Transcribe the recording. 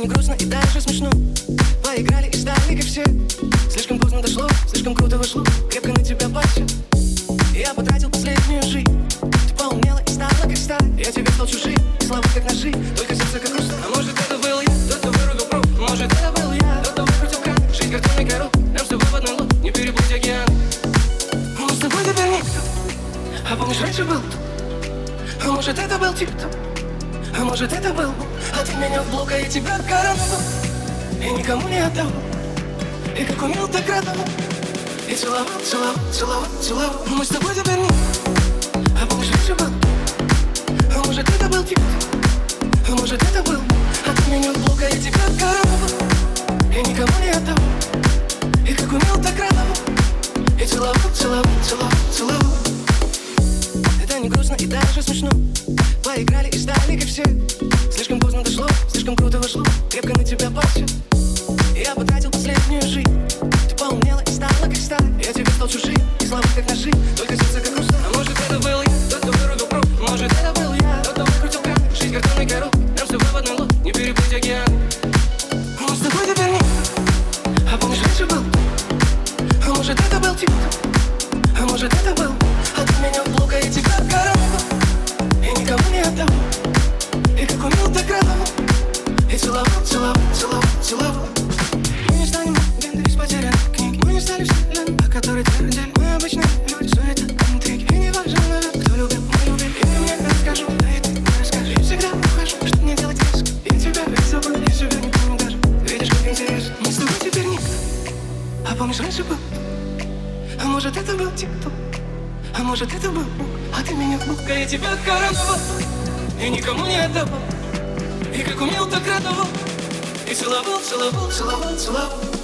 грустно и даже смешно. Поиграли и стали как все. Слишком поздно дошло, слишком круто вошло. Крепко на тебя пальцы. Я потратил последнюю жизнь. Ты поумнела и стала как сталь. Я тебе стал чужим, и слова как ножи. Только сердце как хрусталь. А может это был я, тот, кто вырубил пруд. Может это был я, тот, кто выкрутил кран. Жизнь картонный король, нам с тобой в одной лодке. Не переплыть океан. Мы с тобой теперь никто. А помнишь, раньше был кто? А может это был тип-топ? А может это был, а ты меня в блок, а я тебя короновал. И никому не отдал. И как умел, так радовал. И целовал, целовал, целовал, целовал. Мы с тобой теперь не. А помнишь, раньше был? А может это был тип-топ? А может это был, а ты меня в блок, а я тебя короновал. И никому не отдал. И как умел, так радовал. И целовал, целовал, целовал, целовал. Это не грустно и даже смешно. Поиграли и стали как все. Слишком поздно дошло, слишком круто вошло. Крепко на тебя пальцы. Я потратил последнюю жизнь. Ты поумнела и стала как сталь. Я тебе стал чужим, и слова как ножи. Только сердце как хрусталь. А может это был я, тот, кто вырубил пруд. Может это был я, тот, кто выкрутил кран. Жизнь картонный король, нам с тобой в одной лодке. Не переплыть океан. Мы с тобой теперь не. А помнишь, раньше был? А может это был тип-топ? А может это был, а ты меня в блок, а я тебя короновал. И никому не отдал. И как умел, так радовал. И целовал, целовал, целовал, целовал. Мы не станем легендой из потерянных книг. Мы не стали вселенной, о которой твердили. Мы обычные люди, суета, интриги. И не важно, наверное, кто любил, мы любим. И ты мне расскажу, да и ты мне расскажешь. И всегда ухожу, что мне делать резко. Я тебя ведь забыл, я себя не помню даже. Видишь, как интересно, мы с тобой теперь никто. А помнишь, раньше был? А может это был тип-топ? А может это был Бог, а ты меня в блок, а я тебя короновал. И никому не отдавал. И как умел, так радовал. И целовал, целовал, целовал, целовал.